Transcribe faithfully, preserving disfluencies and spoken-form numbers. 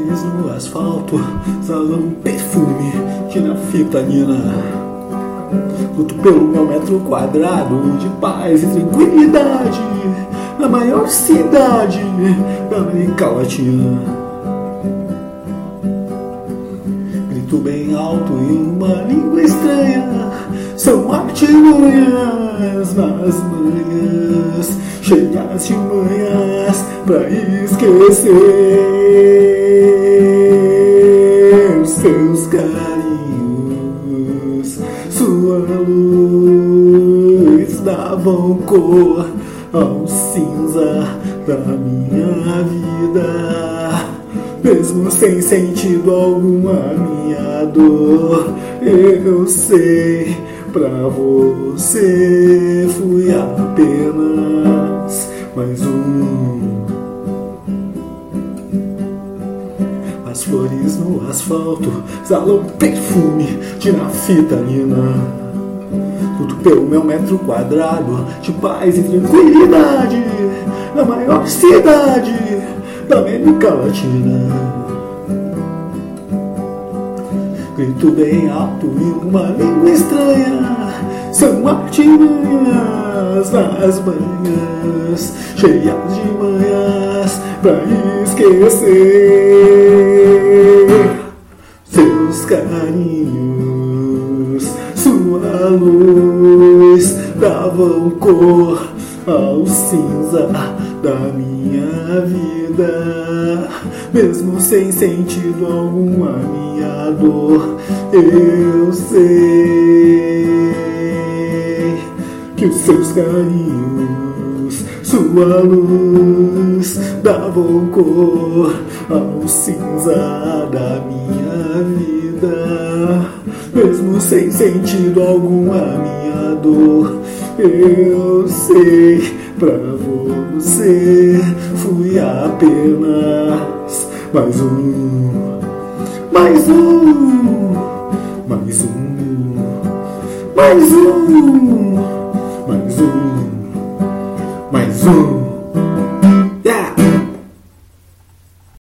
flores no asfalto, exalam perfume de naftalina. Luto pelo meu metro quadrado de paz e tranquilidade na maior cidade da América Latina. Grito bem alto em uma língua estranha, são artimanhas nas manhãs, cheias de manhas pra esquecer seus carinhos. Sua luz davam cor ao cinza da minha vida, mesmo sem sentido algum a minha dor. Eu sei, pra você fui apenas mais um. As flores no asfalto exalam perfume de naftalina. Luto pelo meu metro quadrado de paz e tranquilidade na maior cidade da América Latina. Grito bem alto em uma língua estranha, são artimanhas nas manhãs, cheias de manhas pra esquecer seus carinhos. Sua luz davam cor ao cinza da minha vida, mesmo sem sentido algum a minha dor. Eu sei que os seus carinhos, sua luz davam cor ao cinza da minha vida, mesmo sem sentido algum a minha dor. Eu sei, pra você fui apenas mais um, mais um, mais um, mais um, mais um, mais um.